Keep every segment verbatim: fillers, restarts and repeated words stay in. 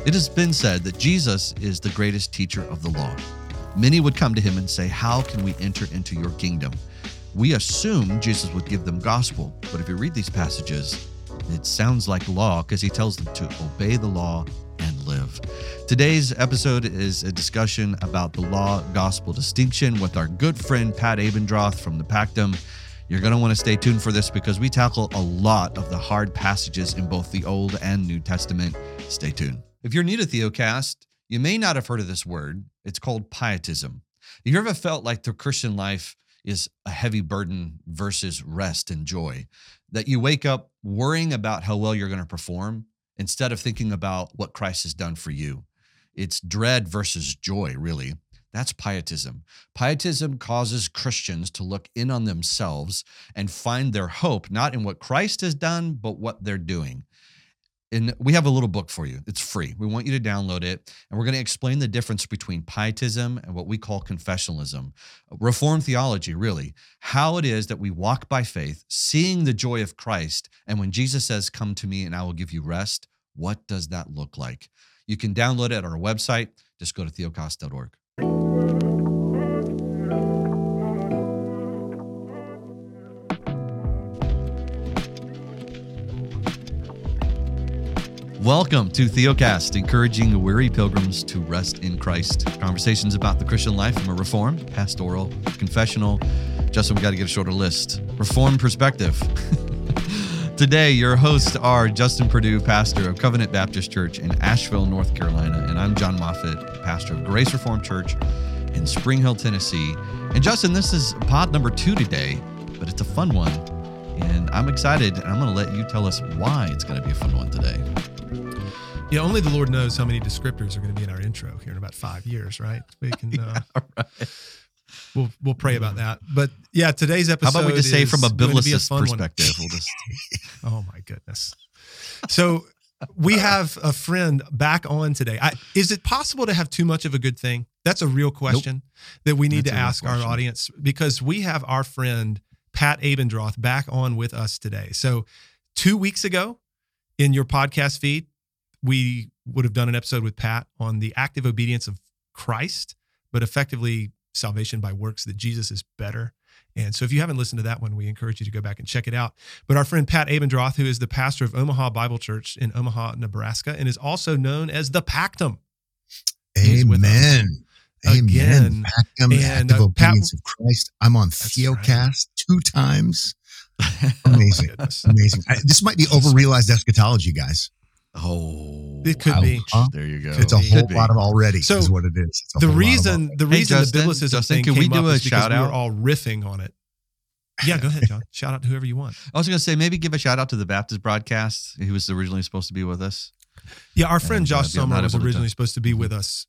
It has been said that Jesus is the greatest teacher of the law. Many would come to him and say, how can we enter into your kingdom? We assume Jesus would give them gospel, but if you read these passages, it sounds like law because he tells them to obey the law and live. Today's episode is a discussion about the law-gospel distinction with our good friend Pat Abendroth from the Pactum. You're going to want to stay tuned for this because we tackle a lot of the hard passages in both the Old and New Testament. Stay tuned. If you're new to Theocast, you may not have heard of this word. It's called pietism. Have you ever felt like the Christian life is a heavy burden versus rest and joy? That you wake up worrying about how well you're going to perform instead of thinking about what Christ has done for you. It's dread versus joy, really. That's pietism. Pietism causes Christians to look in on themselves and find their hope, not in what Christ has done, but what they're doing. And we have a little book for you. It's free. We want you to download it. And we're going to explain the difference between pietism and what we call confessionalism. Reformed theology, really. How it is that we walk by faith, seeing the joy of Christ. And when Jesus says, come to me and I will give you rest, what does that look like? You can download it on our website. Just go to theocast dot org. Welcome to Theocast, encouraging weary pilgrims to rest in Christ. Conversations about the Christian life from a Reformed, pastoral, confessional, Justin, we got to get a shorter list, Reformed perspective. Today, your hosts are Justin Perdue, pastor of Covenant Baptist Church in Asheville, North Carolina, and I'm John Moffitt, pastor of Grace Reformed Church in Spring Hill, Tennessee. And Justin, this is pod number two today, but it's a fun one, and I'm excited, and I'm going to let you tell us why it's going to be a fun one today. Yeah, only the Lord knows how many descriptors are going to be in our intro here in about five years, right? We can, uh, yeah, right. We'll we'll pray about that. But yeah, today's episode. How about we just say from a biblicist a perspective? We'll just. Oh my goodness! So we have a friend back on today. I, is it possible to have too much of a good thing? That's a real question nope. that we need That's to ask our audience, because we have our friend Pat Abendroth back on with us today. So two weeks ago, in your podcast feed, we would have done an episode with Pat on the active obedience of Christ, but effectively salvation by works, that Jesus is better. And so if you haven't listened to that one, we encourage you to go back and check it out. But our friend Pat Abendroth, who is the pastor of Omaha Bible Church in Omaha, Nebraska, and is also known as the Pactum. Amen. Again. Amen. Pactum, and, active uh, obedience Pat, of Christ. I'm on Theocast right. two times. Amazing. Oh Amazing. I, this might be overrealized eschatology, guys. Oh, it could wow. be. Huh? There you go. It's a whole lot of already. So is what it is. The reason, the reason hey, Justin, the biblicism Justin, thing can came we do up a is because shout we out? were all riffing on it. Yeah, go ahead, John. Shout out to whoever you want. I was going to say, maybe give a shout out to the Baptist broadcast. He was originally supposed to be with us. Yeah, our friend and, Josh uh, Summer was originally to... supposed to be with us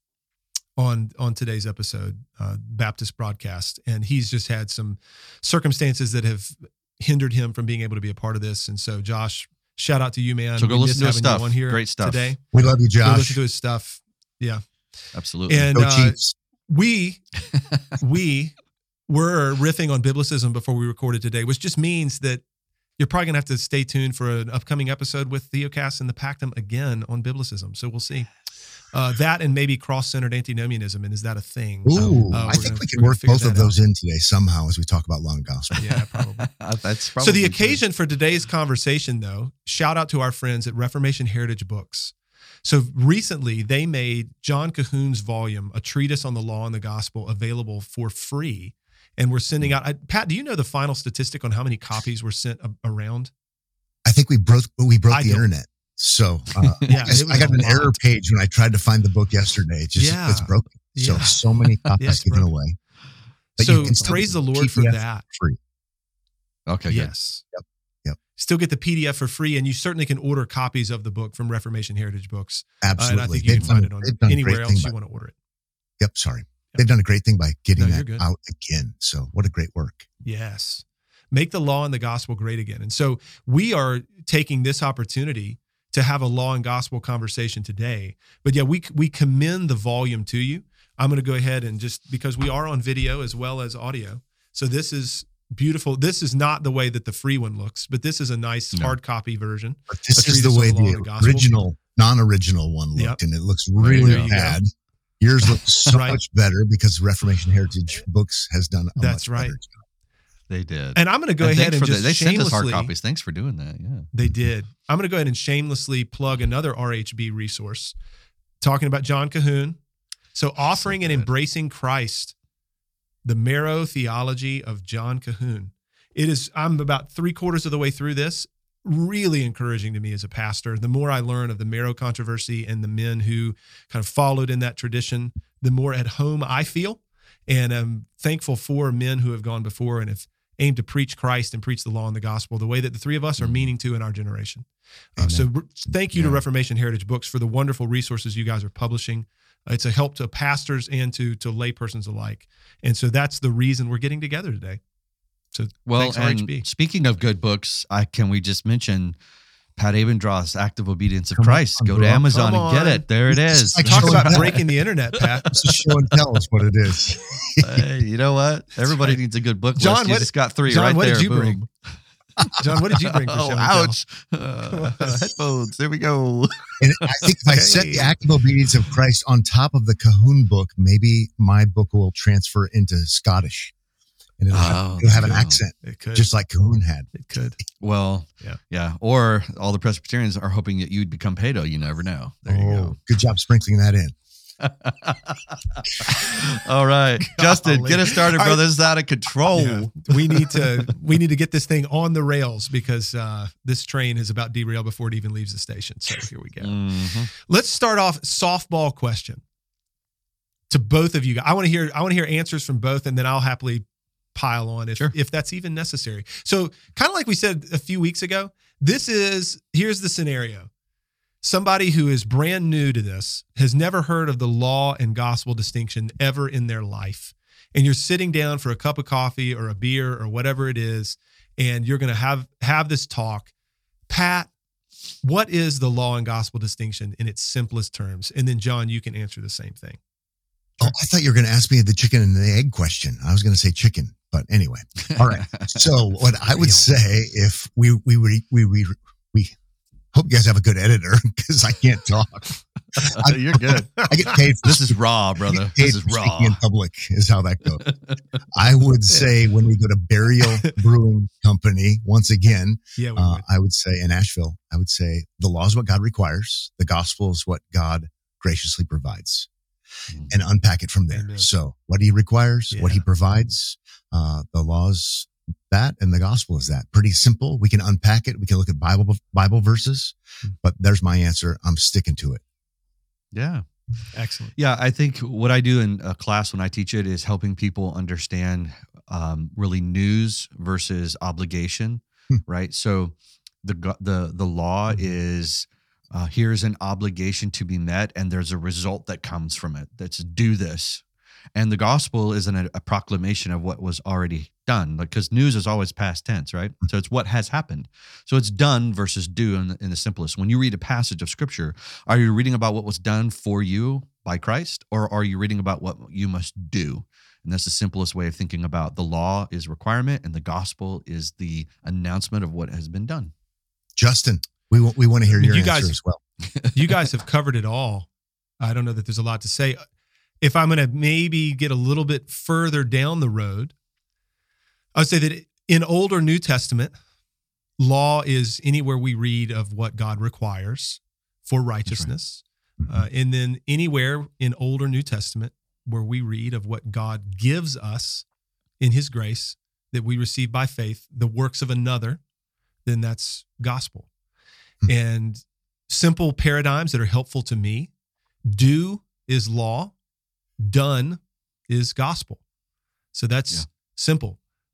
on on today's episode, uh, Baptist broadcast, and he's just had some circumstances that have hindered him from being able to be a part of this. And so, Josh, shout out to you, man. So go we listen to his stuff. On here Great stuff. Today. We love you, Josh. Go listen to his stuff. Yeah, absolutely. And go uh, Chiefs. we we were riffing on biblicism before we recorded today, which just means that you're probably gonna have to stay tuned for an upcoming episode with Theocast and the Pactum again on biblicism. So we'll see. Uh, that and maybe cross-centered antinomianism, and is that a thing? Ooh, uh, I think gonna, we can work both of those out. in today somehow as we talk about law and gospel. Yeah, probably. That's probably so the true. occasion for today's conversation, though, shout out to our friends at Reformation Heritage Books. So recently, they made John Cahoon's volume, A Treatise on the Law and the Gospel, available for free, and we're sending out. I, Pat, do you know the final statistic on how many copies were sent a, around? I think we broke we broke I the don't. internet. So uh, yeah, I, I got an lot. error page when I tried to find the book yesterday. It just yeah. it's broken. So Yeah. so many copies yeah, given broken. away. But so you can still praise the Lord P D F for that. Free. Okay. Yes. Yep. Yep. Still get the P D F for free, and you certainly can order copies of the book from Reformation Heritage Books. Absolutely. Uh, and I think you they've can find done, it on anywhere else by, you want to order it. Yep. Sorry. Yep. They've done a great thing by getting no, that out again. So what a great work. Yes. Make the law and the gospel great again. And so we are taking this opportunity to have a law and gospel conversation today. But yeah, we we commend the volume to you. I'm going to go ahead and just, because we are on video as well as audio. So this is beautiful. This is not the way that the free one looks, but this is a nice no. hard copy version. But this is the way the, the original non-original one looked, Yep. and it looks really There you bad. Yours looks so Right. much better because Reformation Heritage Books has done a That's much right. better job. They did. And I'm going to go And ahead thanks and for just the, they sent us hard shamelessly. copies. Thanks for doing that. Yeah. They did. I'm going to go ahead and shamelessly plug another R H B resource talking about John Cahoon. So, Offering So and good. Embracing Christ, the Marrow Theology of John Cahoon. It is, I'm about three quarters of the way through this. Really encouraging to me as a pastor. The more I learn of the Marrow controversy and the men who kind of followed in that tradition, the more at home I feel. And I'm thankful for men who have gone before and have aimed to preach Christ and preach the law and the gospel the way that the three of us are Mhm. meaning to in our generation. Uh, so r- thank you to Yeah. Reformation Heritage Books for the wonderful resources you guys are publishing. Uh, it's a help to pastors and to to laypersons alike. And so that's the reason we're getting together today. So Well, thanks, R H and B. speaking of good books, I can we just mention Pat Abendroth's Active Obedience of Come Christ. on, Go bro. to Amazon Come and get on. it. There it This is. is like Talk show about and tell. breaking the internet, Pat. It's a show and tell us what it is. Hey, you know what? Everybody right. needs a good book John, list. You what- just got three John, right what there. did you Boom. bring? John, what did you bring for Oh, show and tell? ouch. Uh, headphones. There we go. And I think if I set Okay. the Active Obedience of Christ on top of the Cahoon book, maybe my book will transfer into Scottish, and it'll have, Oh, it'll have an there you go. accent, It could. just like Cahoon had. it could. Well, Yeah. yeah. Or all the Presbyterians are hoping that you'd become pedo. You never know. There you Oh, good job sprinkling that in. go. All right, Justin, Golly. get us started, All bro. right. This is out of control. Yeah. We need to we need to get this thing on the rails because uh, this train is about derailed before it even leaves the station. So here we go. Mhm. Let's start off softball question to both of you guys. I want to hear I want to hear answers from both, and then I'll happily pile on if Sure. if that's even necessary. So kind of like we said a few weeks ago, this is here's the scenario. Somebody who is brand new to this has never heard of the law and gospel distinction ever in their life. And you're sitting down for a cup of coffee or a beer or whatever it is, and you're going to have have this talk. Pat, what is the law and gospel distinction in its simplest terms? And then John, you can answer the same thing. Oh, I thought you were going to ask me the chicken and the egg question. I was going to say chicken, but anyway. All right. So what I would say, if we we we we we, we hope you guys have a good editor because I can't talk. You're good. I get paid for This is raw, I brother. get paid This is for raw. speaking in public is how that goes. I would say when we go to Burial Brewing Company, once again, Yeah, we uh, would. I would say in Asheville, I would say the law is what God requires. The gospel is what God graciously provides, Mhm. and unpack it from there. Amen. So what he requires, what he Yeah. provides, uh, the laws that, and the gospel is that. Pretty simple. We can unpack it. We can look at Bible Bible verses, Hmm. but there's my answer. I'm sticking to it. Yeah. Excellent. Yeah, I think what I do in a class when I teach it is helping people understand um, really news versus obligation, Hmm. right? So the go- the the law is uh, here's an obligation to be met, and there's a result that comes from it. That's do this, and the gospel is an, a proclamation of what was already done. Because news is always past tense, right? So it's what has happened. So it's done versus do in the, in the simplest. When you read a passage of scripture, are you reading about what was done for you by Christ, or are you reading about what you must do? And that's the simplest way of thinking about the law is requirement, and the gospel is the announcement of what has been done. Justin, we want we want to hear I mean, your you answer guys- as well. You guys have covered it all. I don't know that there's a lot to say. If I'm going to maybe get a little bit further down the road, I would say that in Old or New Testament, law is anywhere we read of what God requires for righteousness. Mhm. Uh, and then anywhere in Old or New Testament where we read of what God gives us in his grace that we receive by faith, the works of another, then that's gospel. Hmm. And simple paradigms that are helpful to me: do is law, done is gospel. So that's Yeah. simple.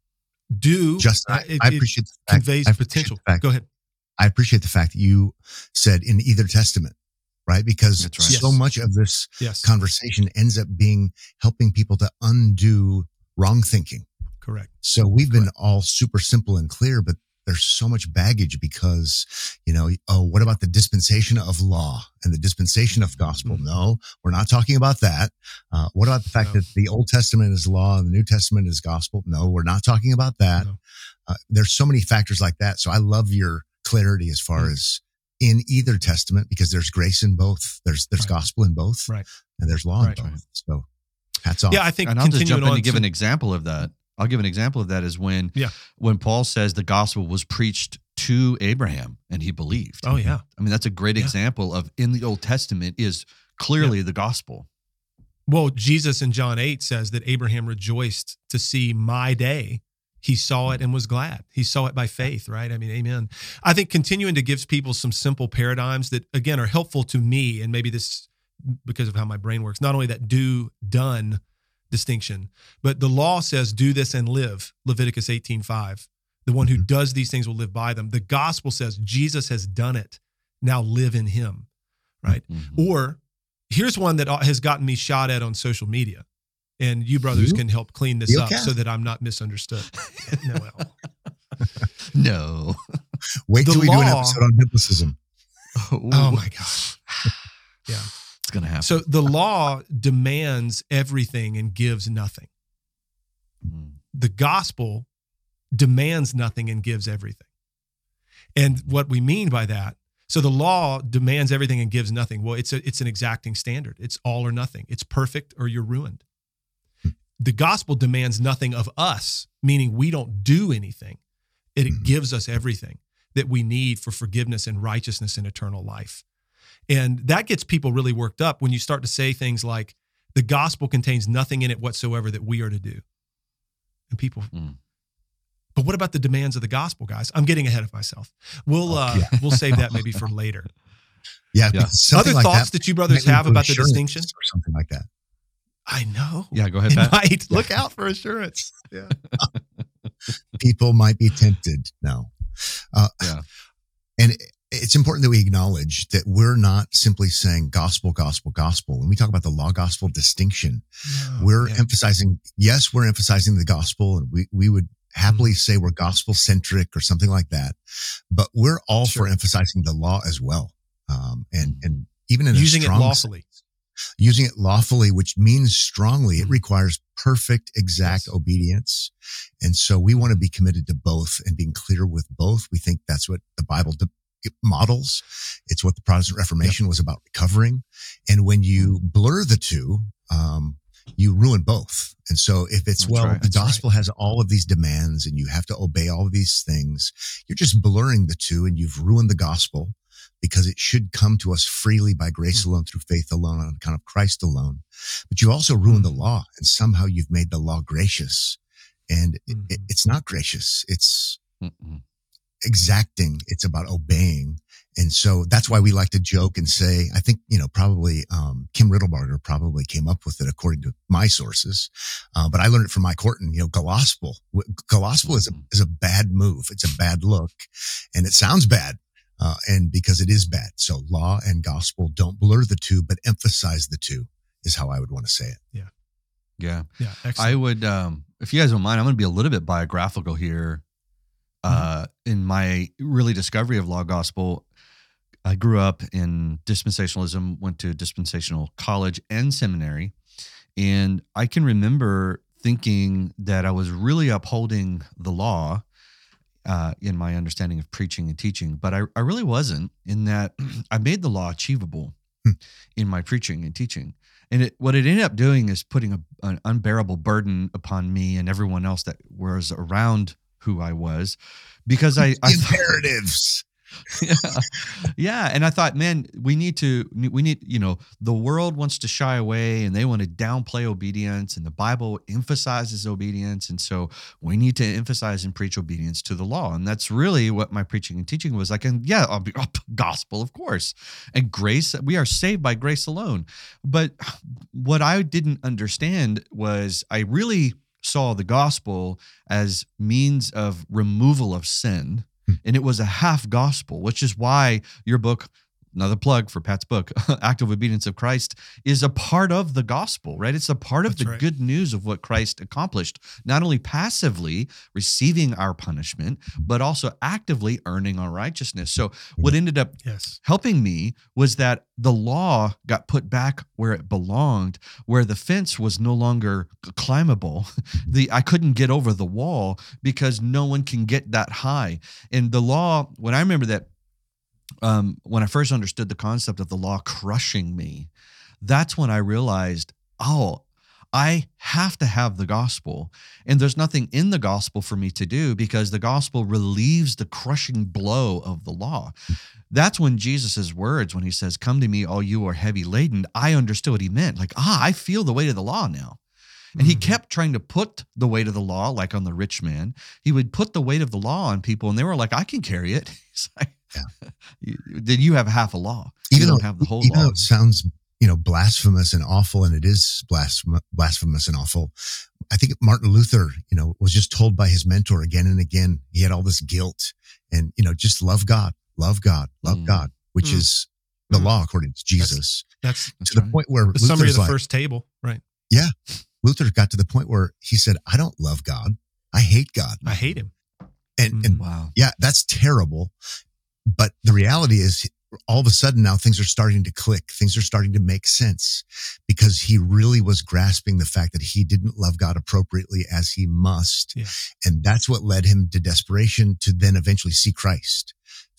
Do Justin, I, it- I it appreciate the fact, conveys I appreciate potential. the fact- Go ahead. I appreciate the fact that you said in either testament, right? Because That's right. so Yes. much of this Yes, conversation ends up being helping people to undo wrong thinking. correct. So we've been all super simple and clear, but there's so much baggage because, you know, oh, what about the dispensation of law and the dispensation of gospel? Mhm. No, we're not talking about that. Uh, what about the fact No. that the Old Testament is law and the New Testament is gospel? No, we're not talking about that. No. Uh, there's so many factors like that. So I love your clarity as far Mhm. as in either testament because there's grace in both. There's there's Right. gospel in both, Right. and there's law Right. in both. So hats off. Yeah, I think And I'll just continuing jump in on and give to- an example of that. I'll give an example of that is when Yeah. when Paul says the gospel was preached to Abraham and he believed. Oh yeah. I mean, that's a great Yeah. example of in the Old Testament is clearly the gospel. Well, Jesus in John eight says that Abraham rejoiced to see my day. He saw it and was glad. He saw it by faith, right? I mean, amen. I think continuing to give people some simple paradigms that, again, are helpful to me, and maybe this because of how my brain works, not only that do, done distinction, but the law says do this and live, Leviticus eighteen five. The one who does these things will live by them. The gospel says Jesus has done it. Now live in him, right? Mhm. Or here's one that has gotten me shot at on social media, and you brothers You? can help clean this You up can. so that I'm not misunderstood. Noel. No. Wait the till we do an law- episode on biblicism. Oh my gosh. Yeah. It's going to happen. So the law demands everything and gives nothing. Mm. The gospel demands nothing and gives everything. And what we mean by that, so the law demands everything and gives nothing. Well, it's a, it's an exacting standard. It's all or nothing. It's perfect or you're ruined. The gospel demands nothing of us, meaning we don't do anything. It Mhm. gives us everything that we need for forgiveness and righteousness and eternal life. And that gets people really worked up when you start to say things like, the gospel contains nothing in it whatsoever that we are to do. And people, Mm. but what about the demands of the gospel, guys? I'm getting ahead of myself. We'll Oh, uh, yeah. we'll save that maybe for later. Yeah. Yeah. because something Other like thoughts that that you brothers might lead have to about the assurance distinction? or something like that. I know. Yeah, go ahead, It Pat. might. Look out for assurance. Yeah. People might be tempted. No. Uh, Yeah. And it- it's important that we acknowledge that we're not simply saying gospel, gospel, gospel. When we talk about the law gospel distinction, we're yeah. emphasizing, yes, we're emphasizing the gospel, and we, we would happily Mm-hmm. say we're gospel centric or something like that. But we're all Sure. for emphasizing the law as well. Um, and, and even in Using a it strong lawfully. using it lawfully, which means strongly. It Mhm. requires perfect, exact Yes. obedience. And so we want to be committed to both and being clear with both. We think that's what the Bible de- it models. It's what the Protestant Reformation was about recovering. And when you blur the two, um, you ruin both. And so if it's, That's well, right. the That's right. gospel has all of these demands and you have to obey all of these things, you're just blurring the two and you've ruined the gospel, because it should come to us freely by grace alone, through faith alone, on account of Christ alone. But you also ruined the law, and somehow you've made the law gracious. And it, it, Mhm. it's not gracious. It's Mm-mm. exacting. It's about obeying. And so that's why we like to joke and say, I think, you know, probably um, Kim Riddlebarger probably came up with it according to my sources. Uh, but I learned it from Mike Horton, you know, gospel. Gospel is a, is a bad move. It's a bad look, and it sounds bad. Uh, and because it is bad. So law and gospel, don't blur the two, but emphasize the two is how I would want to say it. Yeah. Yeah. Excellent. I would, um, if you guys don't mind, I'm going to be a little bit biographical here. Uh, in my really discovery of law gospel, I grew up in dispensationalism, went to dispensational college and seminary. And I can remember thinking that I was really upholding the law uh, in my understanding of preaching and teaching, but I, I really wasn't, in that I made the law achievable Hmm. in my preaching and teaching. And it, what it ended up doing is putting a, an unbearable burden upon me and everyone else that was around who I was, because I, I thought, Imperatives. yeah, yeah, and I thought, man, we need to, we need, you know, the world wants to shy away and they want to downplay obedience, and the Bible emphasizes obedience, and so we need to emphasize and preach obedience to the law, and that's really what my preaching and teaching was like. And yeah, I'll be, oh, gospel, of course, and grace. We are saved by grace alone. But what I didn't understand was I really saw the gospel as means of removal of sin. And it was a half gospel, which is why your book, another plug for Pat's book, Active Obedience of Christ, is a part of the gospel, right? It's a part of That's the right. good news of what Christ accomplished, not only passively receiving our punishment, but also actively earning our righteousness. So what ended up yes. helping me was that the law got put back where it belonged, where the fence was no longer climbable. The I couldn't get over the wall because no one can get that high. And the law, when I remember that um, when I first understood the concept of the law crushing me, that's when I realized, oh, I have to have the gospel, and there's nothing in the gospel for me to do because the gospel relieves the crushing blow of the law. That's when Jesus's words, when he says, "Come to me, all you are heavy laden," I understood what he meant. Like, ah, I feel the weight of the law now. And mm-hmm. he kept trying to put the weight of the law, like on the rich man. He would put the weight of the law on people, and they were like, "I can carry it." He's like, yeah. Then you have half a law. Even you though, don't have the whole even law. though it sounds, you know, blasphemous and awful, and it is blasphem- blasphemous and awful. I think Martin Luther, you know, was just told by his mentor again and again. He had all this guilt, and you know, just love God, love God, love mm. God, which mm. is the mm. law according to Jesus. That's, that's to the right. point where the Luther's summary of the like, first table, right? Yeah, Luther got to the point where he said, "I don't love God, I hate God. I hate him." And mm. and wow, yeah, that's terrible. But the reality is, all of a sudden now things are starting to click. Things are starting to make sense because he really was grasping the fact that he didn't love God appropriately as he must. Yeah. And that's what led him to desperation to then eventually see Christ.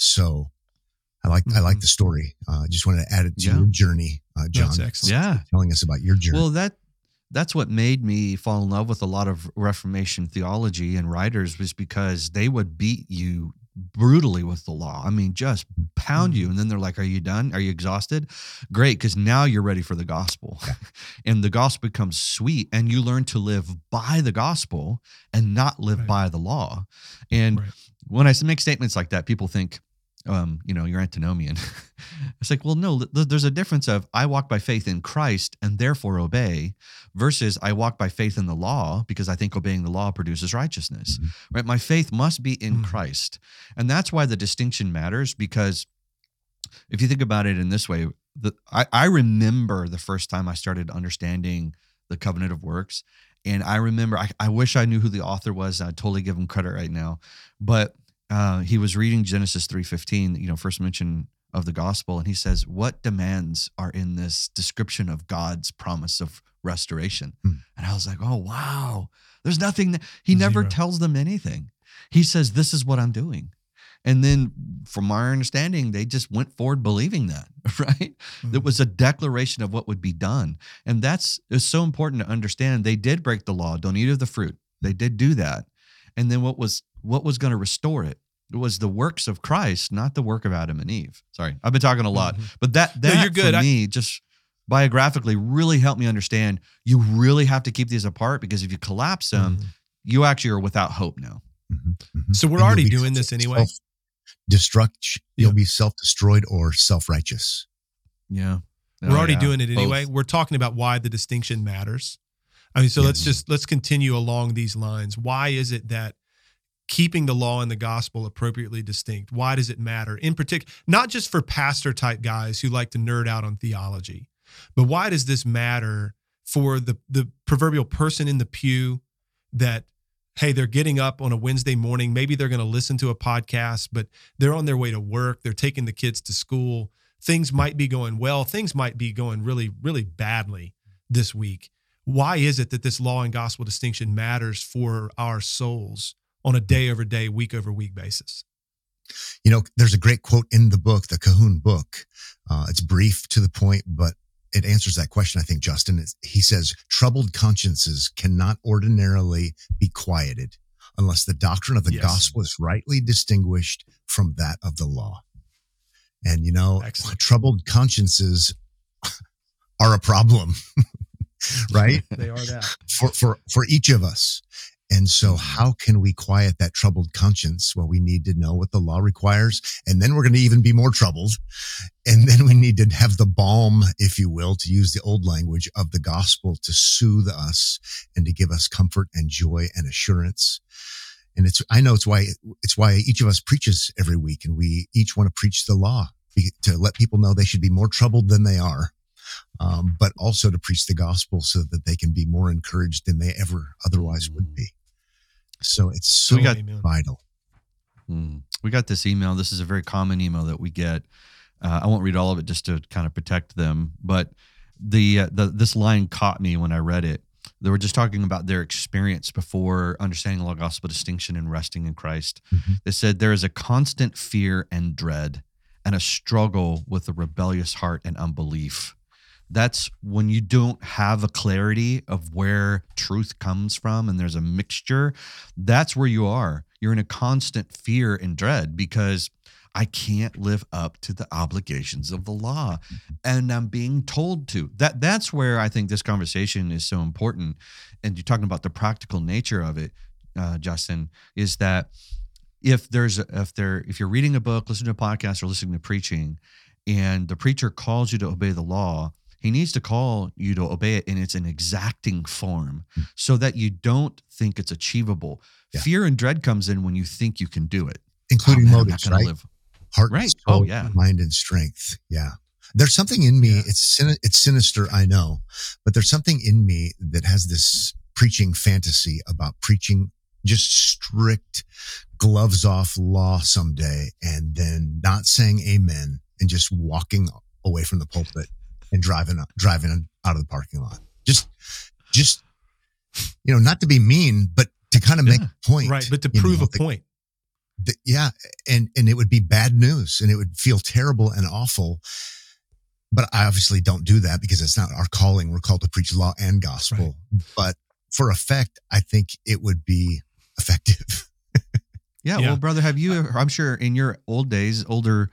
So I like, mm-hmm. I like the story. I uh, just wanted to add it to yeah. your journey, uh, John. That's excellent. Yeah. Telling us about your journey. Well, that, that's what made me fall in love with a lot of Reformation theology and writers, was because they would beat you brutally with the law. I mean, just pound you. And then they're like, "Are you done? Are you exhausted?" Great. Because now you're ready for the gospel. Yeah. And the gospel becomes sweet, and you learn to live by the gospel and not live right. by the law. And right. when I make statements like that, people think, um, you know, you're antinomian. It's like, well, no, there's a difference of I walk by faith in Christ and therefore obey, versus I walk by faith in the law because I think obeying the law produces righteousness, mm-hmm. right? My faith must be in mm-hmm. Christ. And that's why the distinction matters, because if you think about it in this way, the, I, I remember the first time I started understanding the covenant of works. And I remember, I, I wish I knew who the author was. I'd totally give him credit right now. But uh, he was reading Genesis three fifteen, you know, first mention of the gospel. And he says, what demands are in this description of God's promise of restoration? Hmm. And I was like, oh, wow, there's nothing. That, he Zero. Never tells them anything. He says, this is what I'm doing. And then from our understanding, they just went forward believing that, right? Mm-hmm. It was a declaration of what would be done. And that's, it's so important to understand. They did break the law. Don't eat of the fruit. They did do that. And then what was, what was going to restore it? It was the works of Christ, not the work of Adam and Eve. Sorry, I've been talking a lot, mm-hmm. but that, that no, you're good. for I- me, just biographically really helped me understand you really have to keep these apart, because if you collapse them, mm-hmm. you actually are without hope now. Mm-hmm. Mm-hmm. So we're and already doing this anyway. Destruct, you'll yeah. be self-destroyed or self-righteous. Yeah. We're oh, already yeah. doing it anyway. Both. We're talking about why the distinction matters. I mean, so yeah. let's just, let's continue along these lines. Why is it that keeping the law and the gospel appropriately distinct, why does it matter? In particular, not just for pastor type guys who like to nerd out on theology, but why does this matter for the, the proverbial person in the pew that, hey, they're getting up on a Wednesday morning, maybe they're going to listen to a podcast, but they're on their way to work, they're taking the kids to school, things might be going well, things might be going really, really badly this week. Why is it that this law and gospel distinction matters for our souls on a day over day, week over week basis? You know, there's a great quote in the book, the Cahoon book. Uh, it's brief to the point, but it answers that question, I think, Justin. He says, troubled consciences cannot ordinarily be quieted unless the doctrine of the yes. gospel is rightly distinguished from that of the law. And, you know, Excellent. troubled consciences are a problem, right? They are that. For, for, for each of us. And so how can we quiet that troubled conscience? Well, we need to know what the law requires, and then we're going to even be more troubled. And then we need to have the balm, if you will, to use the old language of the gospel to soothe us and to give us comfort and joy and assurance. And it's, I know it's why, it's why each of us preaches every week, and we each want to preach the law to let people know they should be more troubled than they are. Um, but also to preach the gospel so that they can be more encouraged than they ever otherwise would be. So it's so we got, vital. Hmm. We got this email. This is a very common email that we get. Uh, I won't read all of it just to kind of protect them, but the, uh, the this line caught me when I read it. They were just talking about their experience before understanding the law gospel distinction and resting in Christ. Mm-hmm. They said there is a constant fear and dread and a struggle with a rebellious heart and unbelief. That's when you don't have a clarity of where truth comes from and there's a mixture. That's where you are. You're in a constant fear and dread because I can't live up to the obligations of the law and I'm being told to. That that's where I think this conversation is so important. And you're talking about the practical nature of it, uh, Justin, is that if there's a, if there if you're reading a book, listening to a podcast, or listening to preaching, and the preacher calls you to obey the law, he needs to call you to obey it in its an exacting form so that you don't think it's achievable. Yeah. Fear and dread comes in when you think you can do it. Including oh, man, motives, right? Live. Heart, right. soul, oh, yeah. mind, and strength. Yeah. There's something in me. Yeah. It's sin- it's sinister, I know, but there's something in me that has this preaching fantasy about preaching just strict gloves off law someday and then not saying amen and just walking away from the pulpit and driving driving out of the parking lot. Just, just, you know, not to be mean, but to kind of yeah. make a point. Right. But to prove know, a the, point. The, yeah. And, and it would be bad news and it would feel terrible and awful. But I obviously don't do that because it's not our calling. We're called to preach law and gospel. Right. But for effect, I think it would be effective. yeah, yeah. Well, brother, have you, I'm sure in your old days, older,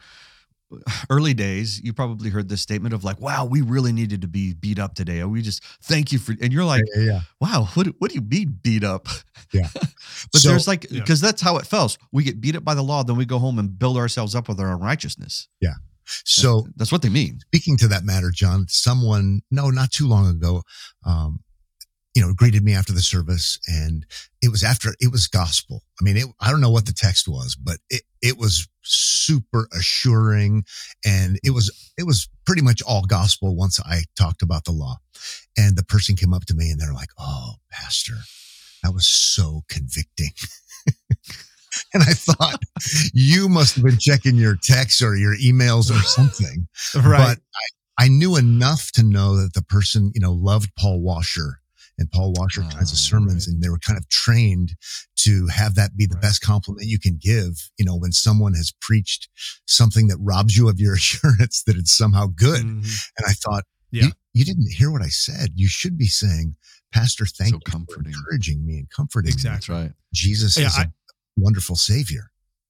early days, you probably heard this statement of like, wow, we really needed to be beat up today. We just thank you for, and you're like, yeah, yeah. wow, what, what do you mean beat up? Yeah. but so, there's like, yeah. because that's how it feels. We get beat up by the law, then we go home and build ourselves up with our own righteousness. Yeah. So that's, that's what they mean. Speaking to that matter, John, someone, no, not too long ago, um, you know, greeted me after the service and it was after, it was gospel. I mean, it, I don't know what the text was, but it, it was super assuring and it was, it was pretty much all gospel once I talked about the law. And the person came up to me and they're like, oh, pastor, that was so convicting. And I thought you must have been checking your texts or your emails or something. Right. But I, I knew enough to know that the person, you know, loved Paul Washer. And Paul Washer oh, kinds of sermons, right. and they were kind of trained to have that be the right. best compliment you can give. You know, when someone has preached something that robs you of your assurance that it's somehow good. Mm-hmm. And I thought, yeah. you, you didn't hear what I said. You should be saying, Pastor, thank so you comforting. for encouraging me and comforting exactly. me. Right. Jesus yeah, is a I, wonderful Savior.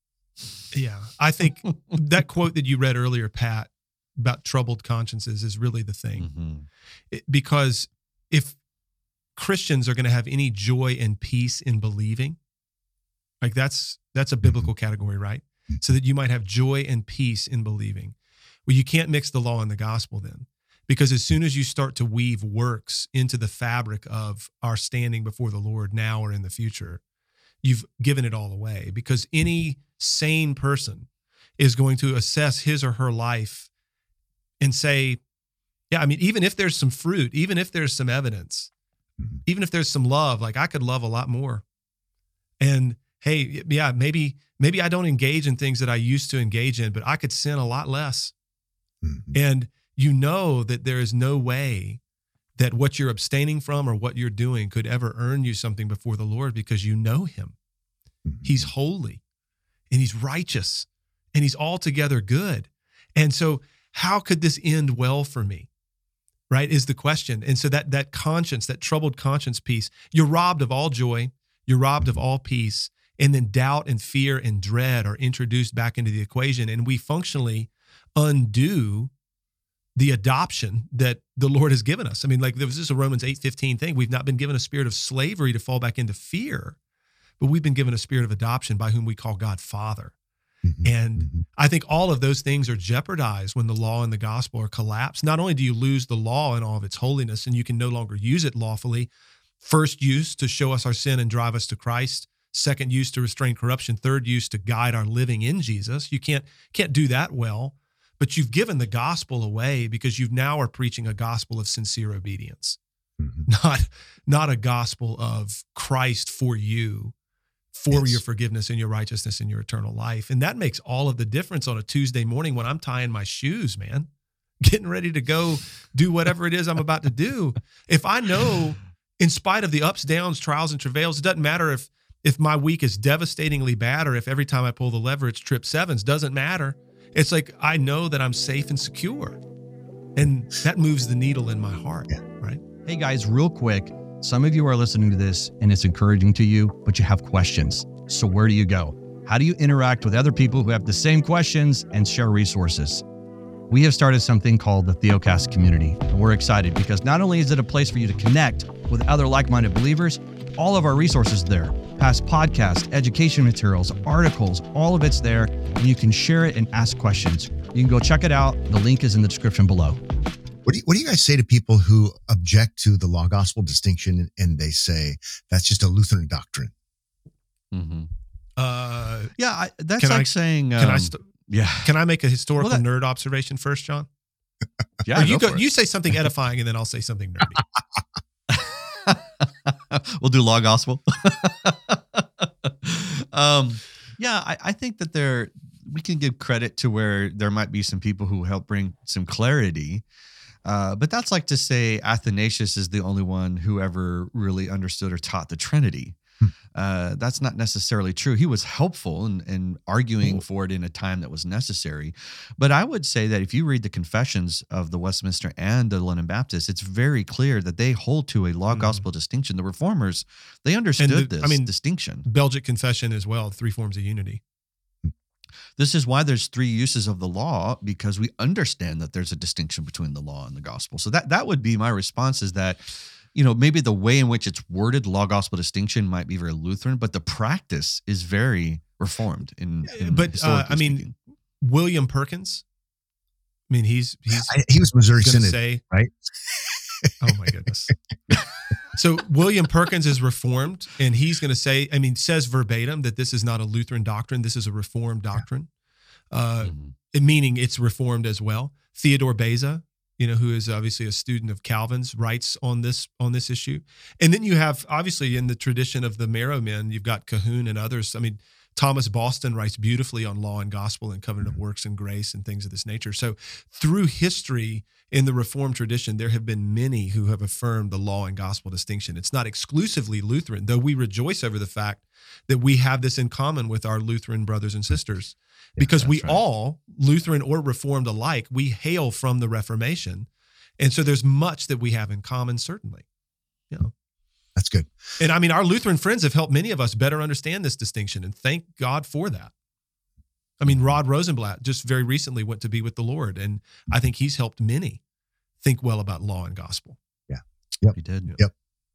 Yeah. I think that quote that you read earlier, Pat, about troubled consciences is really the thing. Mm-hmm. It, because if Christians are going to have any joy and peace in believing, like that's that's a biblical category, right? So that you might have joy and peace in believing. Well, you can't mix the law and the gospel then, because as soon as you start to weave works into the fabric of our standing before the Lord now or in the future, you've given it all away, because any sane person is going to assess his or her life and say, yeah, I mean, even if there's some fruit, even if there's some evidence, even if there's some love, like I could love a lot more. And hey, yeah, maybe, maybe I don't engage in things that I used to engage in, but I could sin a lot less. Mm-hmm. And you know that there is no way that what you're abstaining from or what you're doing could ever earn you something before the Lord, because you know him. Mm-hmm. He's holy and he's righteous and he's altogether good. And so how could this end well for me? Right, is the question. And so that that conscience, that troubled conscience piece, you're robbed of all joy, you're robbed of all peace, and then doubt and fear and dread are introduced back into the equation, and we functionally undo the adoption that the Lord has given us. I mean, like there was just a Romans eight fifteen thing. We've not been given a spirit of slavery to fall back into fear, but we've been given a spirit of adoption by whom we call God Father. Mm-hmm. And mm-hmm. I think all of those things are jeopardized when the law and the gospel are collapsed. Not only do you lose the law and all of its holiness, and you can no longer use it lawfully, first use to show us our sin and drive us to Christ, second use to restrain corruption, third use to guide our living in Jesus. You can't can't do that well, but you've given the gospel away because you now are preaching a gospel of sincere obedience, mm-hmm. not, not a gospel of Christ for you, for yes. your forgiveness and your righteousness and your eternal life. And that makes all of the difference on a Tuesday morning when I'm tying my shoes, man, getting ready to go do whatever it is I'm about to do. If I know, in spite of the ups, downs, trials, and travails, it doesn't matter if if my week is devastatingly bad or if every time I pull the lever it's trip sevens, doesn't matter. It's like, I know that I'm safe and secure. And that moves the needle in my heart, Yeah. right? Hey guys, real quick. Some of you are listening to this and it's encouraging to you, but you have questions. So where do you go? How do you interact with other people who have the same questions and share resources? We have started something called the Theocast community, and we're excited because not only is it a place for you to connect with other like-minded believers, all of our resources there, past podcasts, education materials, articles, all of it's there, and you can share it and ask questions. You can go check it out. The link is in the description below. What do you, what do you guys say to people who object to the law gospel distinction and they say that's just a Lutheran doctrine? Mm-hmm. Uh, Yeah, I, that's Can like I- saying, um, can I st- yeah, can I make a historical Well, that- nerd observation first, John? yeah. Or you go go, for it. you say something edifying, and then I'll say something nerdy. We'll do law gospel. um, yeah, I, I think that there we can give credit to where there might be some people who help bring some clarity. Uh, but that's like to say Athanasius is the only one who ever really understood or taught the Trinity. Uh, that's not necessarily true. He was helpful in, in arguing for it in a time that was necessary. But I would say that if you read the confessions of the Westminster and the London Baptists, it's very clear that they hold to a law Mhm. gospel distinction. The Reformers, they understood the- this I mean, distinction. Belgic Confession as well, three forms of unity. This is why there's three uses of the law, because we understand that there's a distinction between the law and the gospel. So that that would be my response, is that, you know, maybe the way in which it's worded, law gospel distinction, might be very Lutheran, but the practice is very Reformed. In, in But, uh, historically I mean, speaking. William Perkins. I mean, he's he's I, he was Missouri going to Synod, say, right? oh my goodness. So William Perkins is Reformed, and he's going to say, I mean, says verbatim that this is not a Lutheran doctrine. This is a Reformed doctrine, uh, Mhm. it- meaning it's Reformed as well. Theodore Beza, you know, who is obviously a student of Calvin's, writes on this on this issue. And then you have, obviously, in the tradition of the Marrow men, you've got Cahoon and others. I mean, Thomas Boston writes beautifully on law and gospel and covenant of works and grace and things of this nature. So through history in the Reformed tradition, there have been many who have affirmed the law and gospel distinction. It's not exclusively Lutheran, though we rejoice over the fact that we have this in common with our Lutheran brothers and sisters, because we that's right. all, Lutheran or Reformed alike, we hail from the Reformation. And so there's much that we have in common, certainly. You know. That's good. And I mean, our Lutheran friends have helped many of us better understand this distinction, and thank God for that. I mean, Rod Rosenblatt just very recently went to be with the Lord, and I think he's helped many think well about law and gospel. He did. Yep.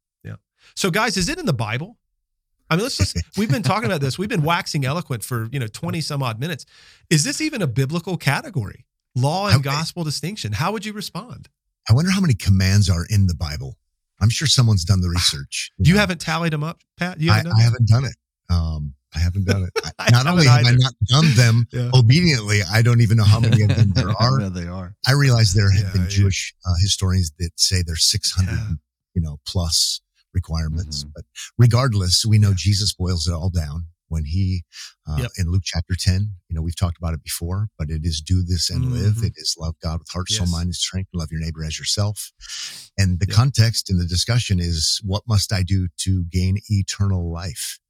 So, guys, is it in the Bible? I mean, let's just, we've been talking about this. We've been waxing eloquent for, you know, twenty some odd minutes. Is this even a biblical category? Law and Okay. gospel distinction. How would you respond? I wonder how many commands are in the Bible. I'm sure someone's done the research. You know. haven't tallied them up, Pat? You I, haven't done I that? haven't done it. Um, I haven't done it. I- I not only haven't have I either. not done them Yeah. obediently, I don't even know how many of them there are. Yeah, they are. I realize there have Yeah, been yeah. Jewish uh, historians that say there's six hundred, Yeah. you know, plus requirements. Mhm. But regardless, we know Jesus boils it all down when he, uh, Yep. in Luke chapter ten, you know, we've talked about it before, but it is do this and live. Mhm. It is love God with heart, soul, Yes. mind, and strength. Love your neighbor as yourself. And the Yep. context in the discussion is, what must I do to gain eternal life?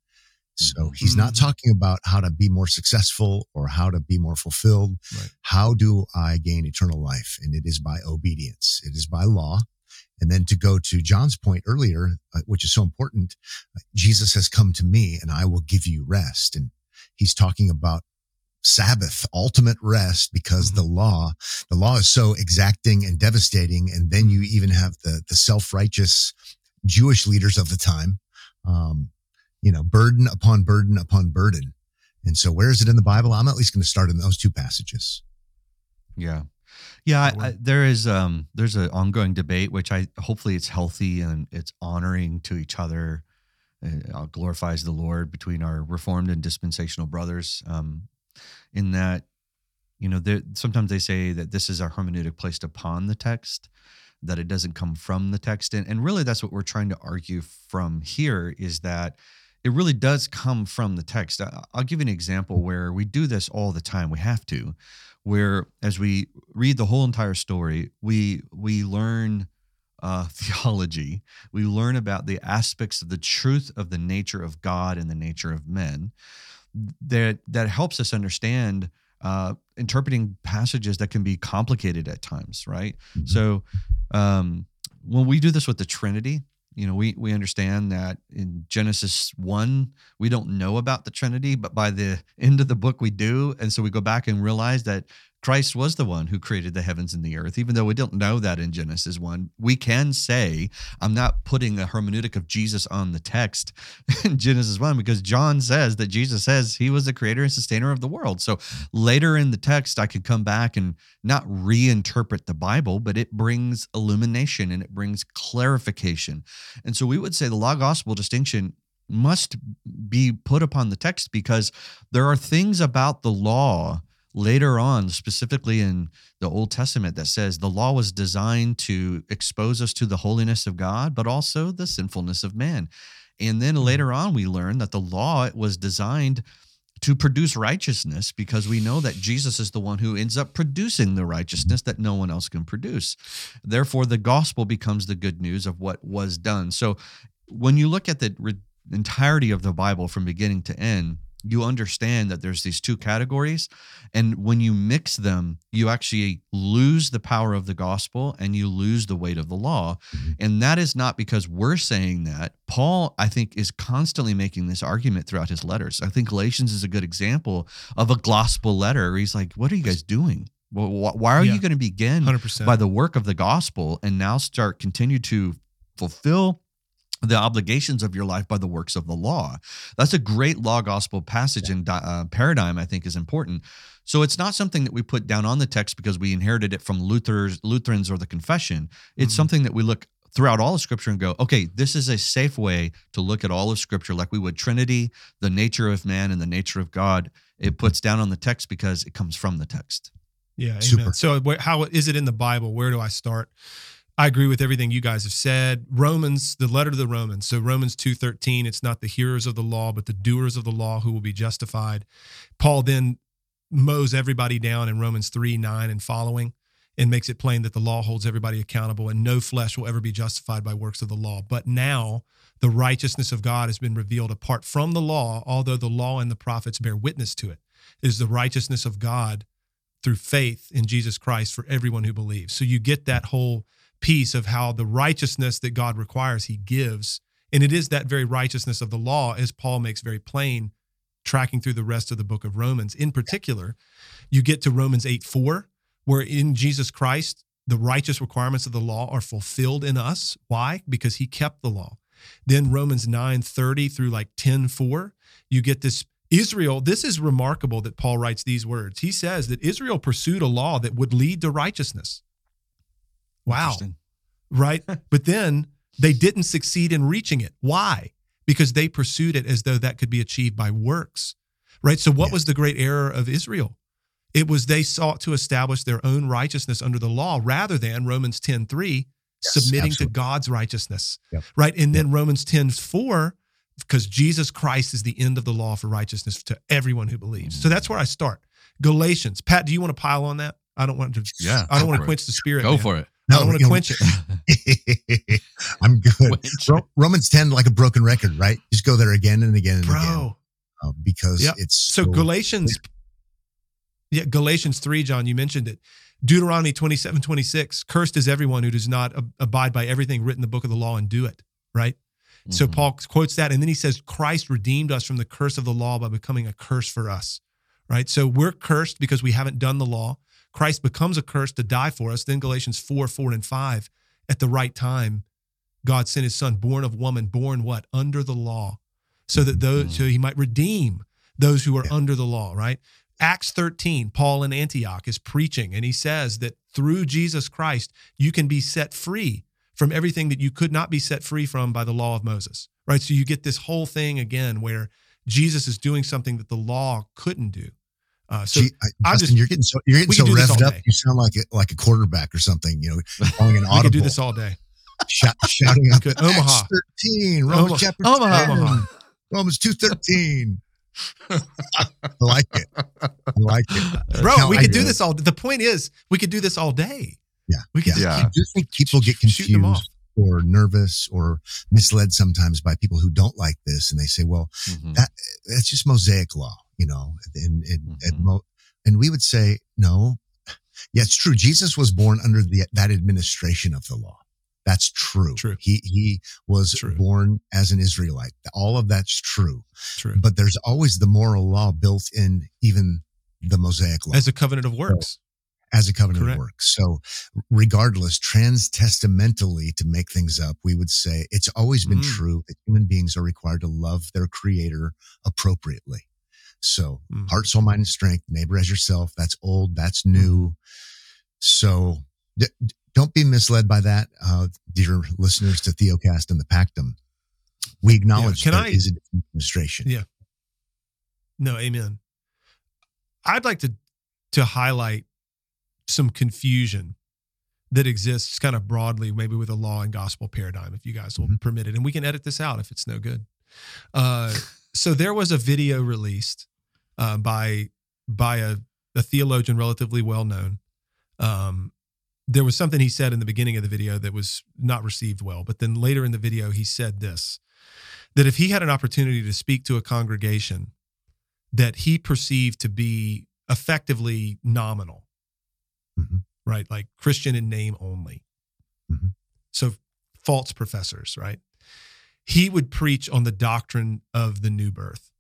So Mhm. he's not Mhm. talking about how to be more successful or how to be more fulfilled. Right. How do I gain eternal life? And it is by obedience. It is by law. And then to go to John's point earlier, uh, which is so important, uh, Jesus has come to me and I will give you rest. And he's talking about Sabbath, ultimate rest, because Mhm. the law, the law is so exacting and devastating. And then you even have the, the self-righteous Jewish leaders of the time, um, you know, burden upon burden upon burden. And so where is it in the Bible? I'm at least going to start in those two passages. Yeah. Yeah, Good I, I, there is um there's an ongoing debate, which I hopefully it's healthy and it's honoring to each other, uh, glorifies the Lord between our Reformed and dispensational brothers. Um, in that, you know, there sometimes they say that this is our hermeneutic placed upon the text, that it doesn't come from the text, and and really that's what we're trying to argue from here, is that it really does come from the text. I- I'll give you an example where we do this all the time. We have to, where as we read the whole entire story, we we learn uh, theology. We learn about the aspects of the truth of the nature of God and the nature of men. That that helps us understand uh, interpreting passages that can be complicated at times, right? Mm-hmm. So um, when we do this with the Trinity, you know, we we understand that in Genesis one, we don't know about the Trinity, but by the end of the book, we do. And so we go back and realize that Christ was the one who created the heavens and the earth. Even though we don't know that in Genesis one, we can say, I'm not putting a hermeneutic of Jesus on the text in Genesis one, because John says that Jesus says he was the creator and sustainer of the world. So later in the text, I could come back and not reinterpret the Bible, but it brings illumination and it brings clarification. And so we would say the law gospel distinction must be put upon the text, because there are things about the law later on, specifically in the Old Testament, that says the law was designed to expose us to the holiness of God, but also the sinfulness of man. And then later on, we learn that the law was designed to produce righteousness, because we know that Jesus is the one who ends up producing the righteousness that no one else can produce. Therefore, the gospel becomes the good news of what was done. So when you look at the re- entirety of the Bible from beginning to end, you understand that there's these two categories. And when you mix them, you actually lose the power of the gospel and you lose the weight of the law. And that is not because we're saying that. Paul, I think, is constantly making this argument throughout his letters. I think Galatians is a good example of a gospel letter where he's like, what are you guys doing? Well, why are Yeah. you going to begin one hundred percent. by the work of the gospel and now start continue to fulfill the obligations of your life by the works of the law? That's a great law gospel passage, and uh, paradigm, I think, is important. So it's not something that we put down on the text because we inherited it from Luther's, Lutherans or the confession. It's Mhm. something that we look throughout all of Scripture and go, okay, this is a safe way to look at all of Scripture, like we would Trinity, the nature of man and the nature of God. It puts down on the text because it comes from the text. Yeah, amen. Super. So wh- how is it in the Bible? Where do I start? I agree with everything you guys have said. Romans, the letter to the Romans. So Romans two thirteen, it's not the hearers of the law, but the doers of the law who will be justified. Paul then mows everybody down in Romans three nine and following, and makes it plain that the law holds everybody accountable, and no flesh will ever be justified by works of the law. But now the righteousness of God has been revealed apart from the law, although the law and the prophets bear witness to it. It is the righteousness of God through faith in Jesus Christ for everyone who believes. So you get that whole piece of how the righteousness that God requires, he gives. And it is that very righteousness of the law, as Paul makes very plain, tracking through the rest of the book of Romans. In particular, you get to Romans eight four, where in Jesus Christ, the righteous requirements of the law are fulfilled in us. Why? Because he kept the law. Then Romans nine thirty through like ten four, you get this Israel. This is remarkable that Paul writes these words. He says that Israel pursued a law that would lead to righteousness. Wow. Right? But then they didn't succeed in reaching it. Why? Because they pursued it as though that could be achieved by works. Right? So what Yes. was the great error of Israel? It was they sought to establish their own righteousness under the law rather than Romans ten three, Yes, submitting absolutely. to God's righteousness. Yep. Right? And then Romans ten four, because Jesus Christ is the end of the law for righteousness to everyone who believes. So that's where I start. Galatians. Pat, do you want to pile on that? I don't want to Yeah, I don't go want for to it. quench the spirit. Go man. for it. I don't want to you know, quench it. I'm good. Quench Ro- Romans ten, like a broken record, right? Just go there again and again and again Bro. uh, because Yep. it's So so, Galatians, yeah, Galatians three, John, you mentioned it. Deuteronomy twenty-seven, twenty-six, cursed is everyone who does not ab- abide by everything written in the book of the law and do it, right? So Mhm. Paul quotes that, and then he says, Christ redeemed us from the curse of the law by becoming a curse for us, right? So we're cursed because we haven't done the law. Christ becomes a curse to die for us. Then Galatians four, four, and five, at the right time, God sent his son, born of woman, born what? Under the law, so that those, so he might redeem those who are Yeah. under the law, right? Acts thirteen, Paul in Antioch is preaching, and he says that through Jesus Christ, you can be set free from everything that you could not be set free from by the law of Moses, right? So you get this whole thing again where Jesus is doing something that the law couldn't do. Uh, so Gee, I, I'm Justin, just- you're getting so you're getting we so could do this revved all up. day. You sound like a, like a quarterback or something. You know, calling an we audible, could do this all day. shout, shouting out could. Omaha. Acts thirteen, Romans Omaha. chapter Omaha. ten, Omaha. Romans two thirteen. I like it. I like it. Bro, Count we like could do it. this all. The point is, we could do this all day. Yeah, We could yeah. just I do think people get Shoot them off. confused or nervous or misled sometimes by people who don't like this, and they say, "Well, Mhm. that that's just Mosaic law," you know. And, and, and Mhm. Mo, And we would say, no. Yeah, it's true. Jesus was born under the, that administration of the law. That's true. True. He he was True. born as an Israelite. All of that's true. True. But there's always the moral law built in even the Mosaic law As a covenant of works. as a covenant Correct. of works. So regardless, trans-testamentally, to make things up, we would say it's always been Mm. true that human beings are required to love their creator appropriately. So Mm. heart, soul, mind, and strength, neighbor as yourself. That's old. That's new. So d- d- don't be misled by that, uh, dear listeners to Theocast and the Pactum. We acknowledge Yeah. Can that I- is a different administration. Yeah. No, amen. I'd like to to highlight some confusion that exists kind of broadly, maybe with a law and gospel paradigm, if you guys will Mhm. permit it. And we can edit this out if it's no good. Uh, so there was a video released uh, by by a, a theologian relatively well known. Um, there was something he said in the beginning of the video that was not received well, but then later in the video he said this, that if he had an opportunity to speak to a congregation that he perceived to be effectively nominal, Mhm. right? Like Christian in name only. Mhm. So false professors, right? He would preach on the doctrine of the new birth.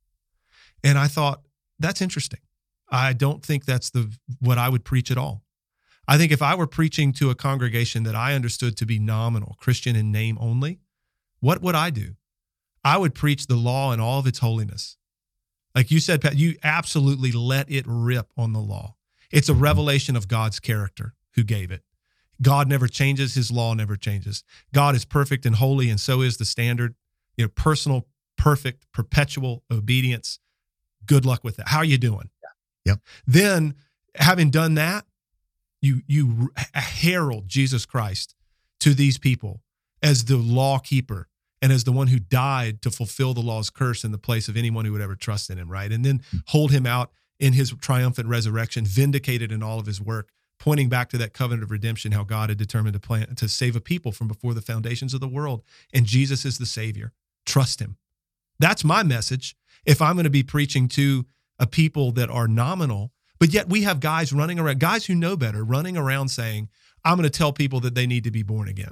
And I thought, that's interesting. I don't think that's the what I would preach at all. I think if I were preaching to a congregation that I understood to be nominal, Christian in name only, what would I do? I would preach the law in all of its holiness. Like you said, Pat, you absolutely let it rip on the law. It's a revelation of God's character who gave it. God never changes. His law never changes. God is perfect and holy, and so is the standard. You know, personal, perfect, perpetual obedience. Good luck with that. How are you doing? Yep. Then, having done that, you you herald Jesus Christ to these people as the law keeper and as the one who died to fulfill the law's curse in the place of anyone who would ever trust in him, right? And then hold him out in his triumphant resurrection, vindicated in all of his work, pointing back to that covenant of redemption, how God had determined to plan to save a people from before the foundations of the world. And Jesus is the Savior. Trust him. That's my message. If I'm going to be preaching to a people that are nominal, but yet we have guys running around, guys who know better, running around saying, I'm going to tell people that they need to be born again.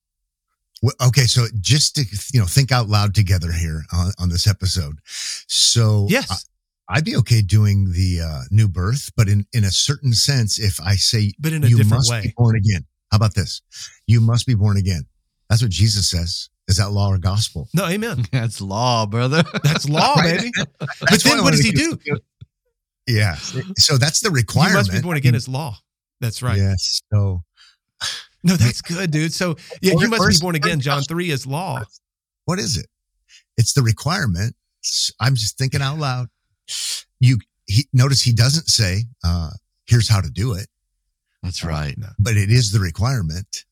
Well, okay, so just to you know, think out loud together here on, on this episode. So Yes. I, I'd be okay doing the uh, new birth, but in, in a certain sense, if I say But in a you different must way. be born again, how about this? You must be born again. That's what Jesus says. Is that law or gospel? No, amen. That's law, brother. That's law, Right? baby. But That's why then I what does wanted he to- do? Yeah. So that's the You requirement. must be born again as law. That's right. Yes. So No, that's good, dude. So yeah, Or- you must or- be born again. John three is law. what is it? It's the requirement. I'm just thinking out loud. You he, notice he doesn't say, uh, here's how to do it, That's right. No. but it is the requirement.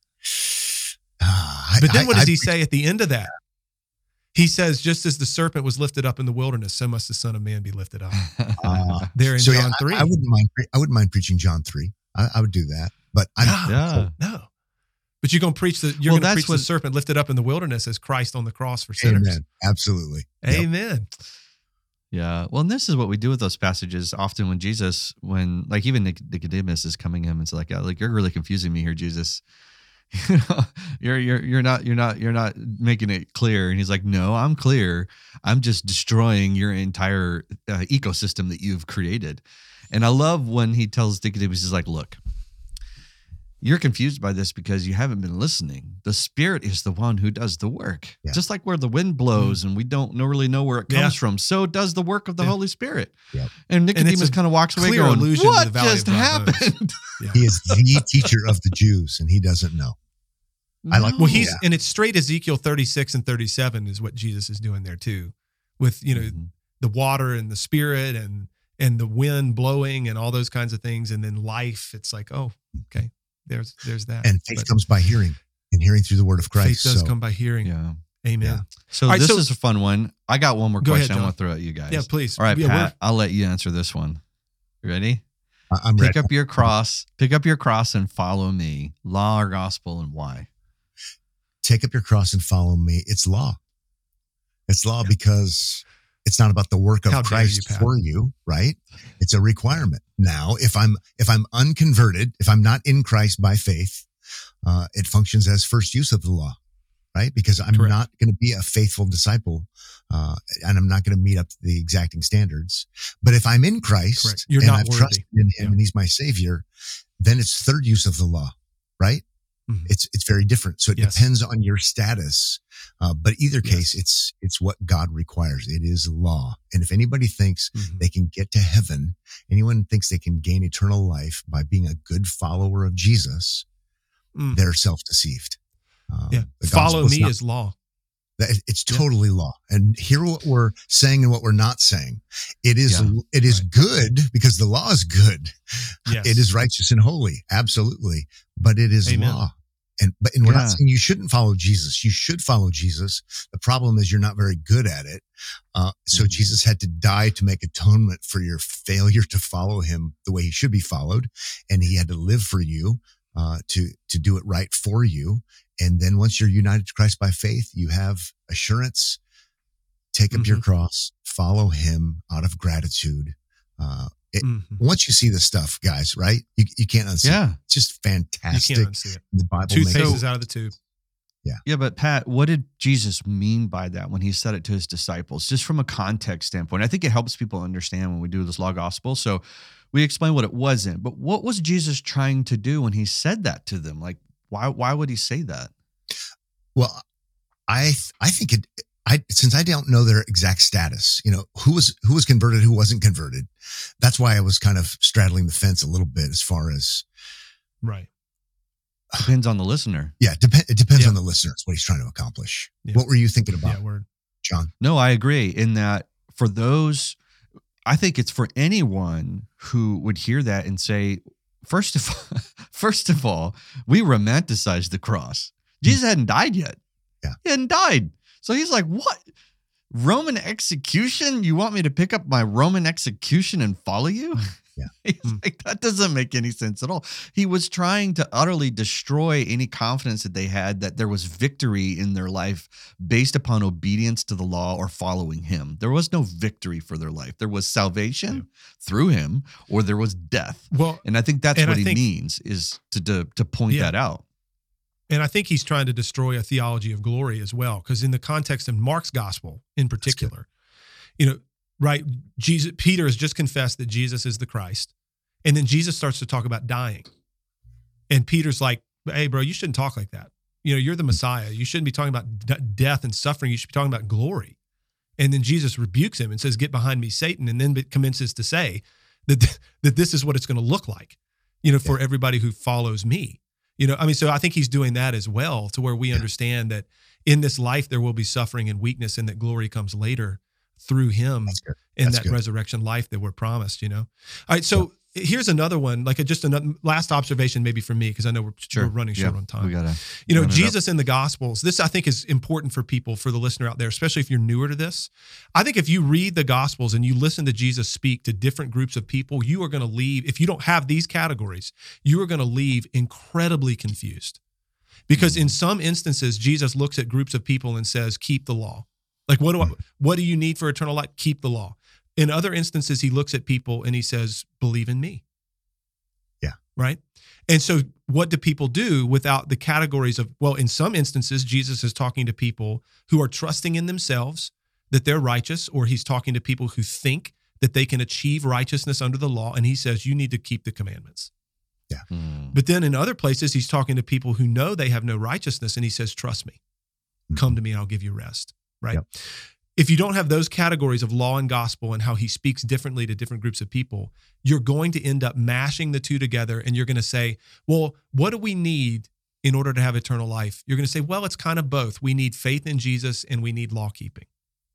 Uh, But then I- what does I- he say at the end of that? He says, just as the serpent was lifted up in the wilderness, so must the Son of Man be lifted up. Uh, There in so John yeah, three. I, I wouldn't mind. pre- I wouldn't mind preaching John three. I, I would do that. But I'm, No, Yeah. no. But you're going to preach the you're Well, going to that's preach what- the serpent lifted up in the wilderness as Christ on the cross for sinners. amen. Absolutely. Yep. Amen. Yeah. Well, and this is what we do with those passages. Often when Jesus, when like even Nic- Nicodemus is coming to him and it's like, "Yeah, like you're really confusing me here, Jesus. You know, you're you're you're not you're not you're not making it clear." And he's like, "No, I'm clear. I'm just destroying your entire uh, ecosystem that you've created." And I love when he tells Nicodemus, he's like, "Look, you're confused by this because you haven't been listening. The Spirit is the one who does the work. Yeah. Just like where the wind blows and we don't know, really know where it comes Yeah. from, so does the work of the Yeah. Holy Spirit." Yep. And it's Nicodemus a kind of walks away clear going, allusion to "What the Valley of just Dry Bones." happened?" Yeah. He is the teacher of the Jews, and he doesn't know. I like- Well, he's Yeah. and it's straight Ezekiel thirty-six and thirty-seven is what Jesus is doing there too, with you know Mhm. the water and the Spirit and and the wind blowing and all those kinds of things, and then life. It's like, oh, okay, there's there's that. And faith But comes by hearing, and hearing through the word of Christ. faith does so, come by hearing. Yeah. Amen. Yeah. So All right, this so- is a fun one. I got one more Go ahead, question I John. want to throw at you guys. Yeah, please. All right, Yeah, Pat, I'll let you answer this one. You ready? I- I'm Pick ready. up your cross, pick up your cross and follow me. Law or gospel, and why? Take up your cross and follow me. It's law. It's law because It's not about the work of How dare Christ you, Pat. for you, right? It's a requirement. Now, if I'm if I'm unconverted, if I'm not in Christ by faith, uh, it functions as first use of the law, right? Because I'm Correct. not going to be a faithful disciple, uh, and I'm not going to meet up to the exacting standards. But if I'm in Christ Correct. You're and not I've worthy. trusted in Him Yeah. and He's my Savior, then it's third use of the law, right? Mhm. It's it's very different. So it Yes. depends on your status. Uh, but either case, Yes. it's it's what God requires. It is law. And if anybody thinks Mhm. they can get to heaven, anyone thinks they can gain eternal life by being a good follower of Jesus, Mm. they're self-deceived. Um, Yeah. the Follow gospel's me not- is law. that- It's Yeah. totally law. And hear what we're saying and what we're not saying. It is Yeah. it is Right. good because the law is good. Yes. It is righteous and holy, absolutely. But it is Amen. law. And but and we're Yeah. not saying you shouldn't follow Jesus. You should follow Jesus. The problem is you're not very good at it. Uh, so Mhm. Jesus had to die to make atonement for your failure to follow Him the way He should be followed, and He had to live for you uh, to to do it right for you. And then once you're united to Christ by faith, you have assurance. Take up your cross, follow Him out of gratitude. Uh, it, Mhm. once you see this stuff, guys, right? You you can't unsee it. Yeah. It's just You fantastic. can't unsee it. The Bible Two makes faces it. out of the tube. Yeah, but Pat, what did Jesus mean by that when He said it to His disciples? Just from a context standpoint, I think it helps people understand when we do this law gospel. So we explain what it wasn't, but what was Jesus trying to do when He said that to them? Like, why why would He say that? Well, I I think it. I since I don't know their exact status, you know, who was who was converted, who wasn't converted. That's why I was kind of straddling the fence a little bit as far as Right. Depends on the listener. yeah. Dep- it depends Yeah. on the listeners what he's trying to accomplish. Yeah. What were you thinking about, Yeah, word. John? No, I agree in that for those, I think it's for anyone who would hear that and say, first of all, first of all, we romanticize the cross. Jesus hadn't died yet. Yeah. He hadn't died. So he's like, what? Roman execution? You want me to pick up my Roman execution and follow you? Yeah. He's Mm. like, that doesn't make any sense at all. He was trying to utterly destroy any confidence that they had that there was victory in their life based upon obedience to the law or following Him. There was no victory for their life. There was salvation Yeah. through Him, or there was death. Well, And I think that's And what I he think- means is to to, to point Yeah. that out. and I think he's trying to destroy a theology of glory as well, because in the context of Mark's gospel in particular, you know, right? Jesus, Peter has just confessed that Jesus is the Christ, and then Jesus starts to talk about dying, and Peter's like, "Hey, bro, you shouldn't talk like that. You know, you're the Messiah. You shouldn't be talking about d- death and suffering. You should be talking about glory." And then Jesus rebukes him and says, "Get behind me, Satan," and then commences to say that that this is what it's going to look like, you know, for everybody who follows me. You know, I mean, so I think he's doing that as well, to where we Yeah. understand that in this life there will be suffering and weakness, and that glory comes later through Him That's good. in That's that good. resurrection life that we're promised. You know, all right. So here's another one, like a, just another last observation, maybe for me, because I know we're, we're running short Yeah, on time. We gotta, You know, run it up. Jesus in the Gospels, this I think is important for people, for the listener out there, especially if you're newer to this. I think if you read the Gospels and you listen to Jesus speak to different groups of people, you are going to leave, if you don't have these categories, you are going to leave incredibly confused. Because in some instances, Jesus looks at groups of people and says, keep the law. Like, what do I, what do you need for eternal life? Keep the law. In other instances, he looks at people and he says, believe in me. Yeah. Right. And so what do people do without the categories of, well, in some instances, Jesus is talking to people who are trusting in themselves that they're righteous, or he's talking to people who think that they can achieve righteousness under the law. And he says, you need to keep the commandments. Hmm. But then in other places, he's talking to people who know they have no righteousness. And he says, trust me, come to me and I'll give you rest. Right. Yep. If you don't have those categories of law and gospel and how he speaks differently to different groups of people, you're going to end up mashing the two together. And you're going to say, well, what do we need in order to have eternal life? You're going to say, well, it's kind of both. We need faith in Jesus and we need law keeping,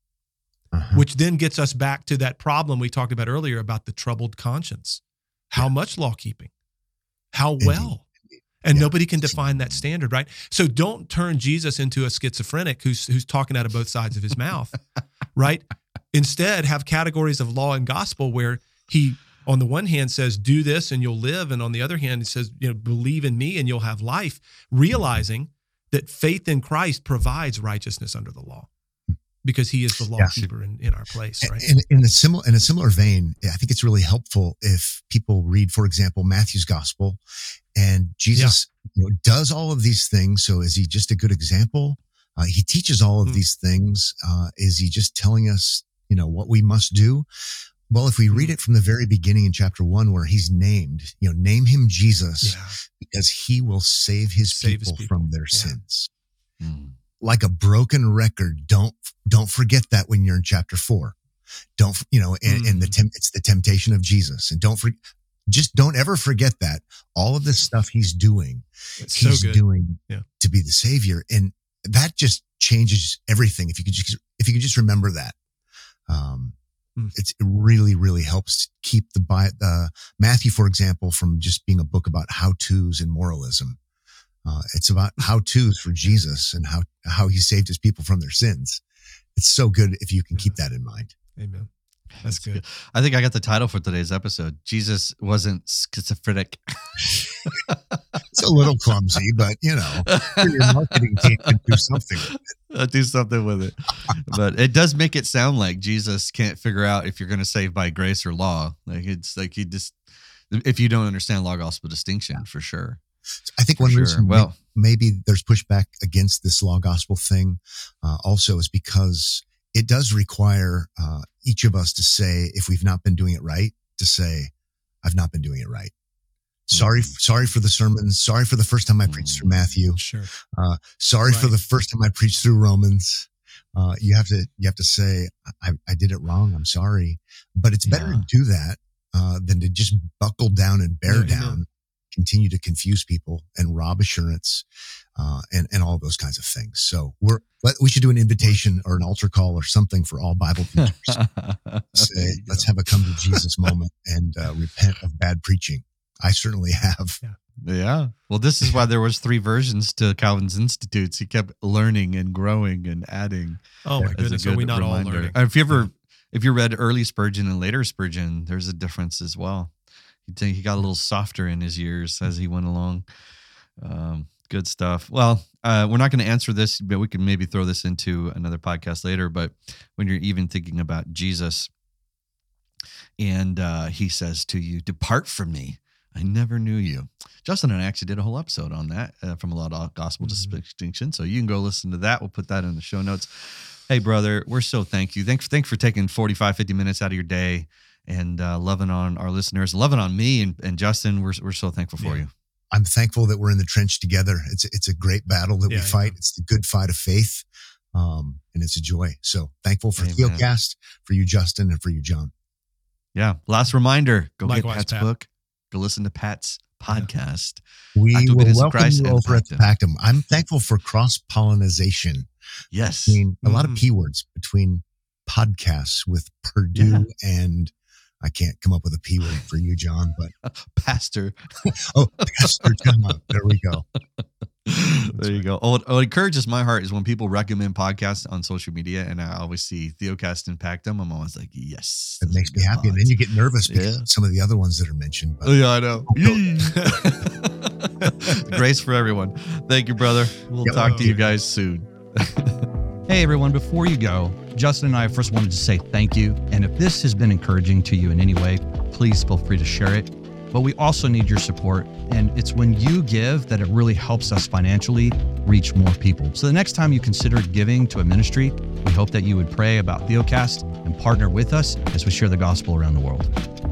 Uh-huh. which then gets us back to that problem we talked about earlier about the troubled conscience. How much law keeping? How well? And Yeah. nobody can define that standard, right? So don't turn Jesus into a schizophrenic who's who's talking out of both sides of his mouth, right? Instead, have categories of law and gospel where he, on the one hand, says, do this and you'll live. And on the other hand, he says, you know, believe in me and you'll have life, realizing that faith in Christ provides righteousness under the law. because he is the law keeper in, in our place, right? In, in, a similar, in a similar vein, I think it's really helpful if people read, for example, Matthew's gospel, and Jesus yeah. you know, does all of these things. So is he just a good example? Uh, he teaches all of mm. these things. Uh, is he just telling us, you know, what we must do? Well, if we read it from the very beginning in chapter one, where he's named, you know, name him Jesus yeah. because he will save his, save people, his people from their yeah. sins. Mm. Like a broken record. Don't, don't forget that when you're in chapter four, don't, you know, and, mm. and the, temp, it's the temptation of Jesus, and don't forget, just don't ever forget that all of this stuff he's doing, it's he's so doing yeah. to be the savior. And that just changes everything. If you could just, if you could just remember that, um, mm. it's, it really, really helps keep the, uh, Matthew, for example, from just being a book about how-tos and moralism. Uh, it's about how-tos for Jesus and how, how he saved his people from their sins. It's so good if you can keep that in mind. Amen. That's good. I think I got the title for today's episode. Jesus wasn't schizophrenic. It's a little clumsy, but you know, your marketing team can do something with it. I'll do something with it. But it does make it sound like Jesus can't figure out if you're going to save by grace or law. Like it's like he just, if you don't understand law gospel distinction, for sure. I think one sure. reason well, maybe there's pushback against this law gospel thing uh, also is because it does require uh, each of us to say, if we've not been doing it right, to say, I've not been doing it right. Sorry, mm-hmm. sorry for the sermons. Sorry for the first time I preached through Matthew. Sure. Uh, sorry right. for the first time I preached through Romans. Uh, you have to, you have to say, I, I did it wrong. I'm sorry. But it's better yeah. to do that uh, than to just buckle down and bear yeah, down, continue to confuse people and rob assurance, uh, and, and all those kinds of things. So we're, we should do an invitation or an altar call or something for all Bible teachers. Say, let's have a come to Jesus moment and uh, repent of bad preaching. I certainly have. Yeah. yeah. Well, this is why there was three versions to Calvin's Institutes. He kept learning and growing and adding. Oh my goodness. Are we not reminder. all learning? If you ever, if you read early Spurgeon and later Spurgeon, there's a difference as well. You think he got a little softer in his years as he went along. Um, good stuff. Well, uh, we're not going to answer this, but we can maybe throw this into another podcast later. But when you're even thinking about Jesus and uh, he says to you, "Depart from me, I never knew you." Justin and I actually did a whole episode on that uh, from a lot of gospel mm-hmm. distinction. So you can go listen to that. We'll put that in the show notes. Hey, brother, we're so thank you. Thanks, thanks for taking forty-five, fifty minutes out of your day and uh, loving on our listeners, loving on me and, and Justin. We're we're so thankful for yeah. you. I'm thankful that we're in the trench together. It's it's a great battle that yeah, we fight. Yeah. It's the good fight of faith, um, and it's a joy. So thankful for Theocast, for you, Justin, and for you, John. Yeah. Last reminder: go Likewise, get Pat's Pat. book. Go listen to Pat's podcast. Yeah. We will welcome you over at the Pactum. I'm thankful for cross-pollination. Yes. Between, a mm. lot of P words between podcasts with Purdue yeah. and I can't come up with a P word for you, John, but Pastor. oh, Pastor John. There we go. There you go. What, what encourages my heart is when people recommend podcasts on social media, and I always see Theocast and Pactum. I'm always like, yes. It makes me happy. Pods. And then you get nervous because yeah. some of the other ones that are mentioned. But, oh, yeah, I know. Grace for everyone. Thank you, brother. We'll yep. talk to you guys soon. Hey, everyone. Before you go, Justin and I first wanted to say thank you. And if this has been encouraging to you in any way, please feel free to share it. But we also need your support. And it's when you give that it really helps us financially reach more people. So the next time you consider giving to a ministry, we hope that you would pray about Theocast and partner with us as we share the gospel around the world.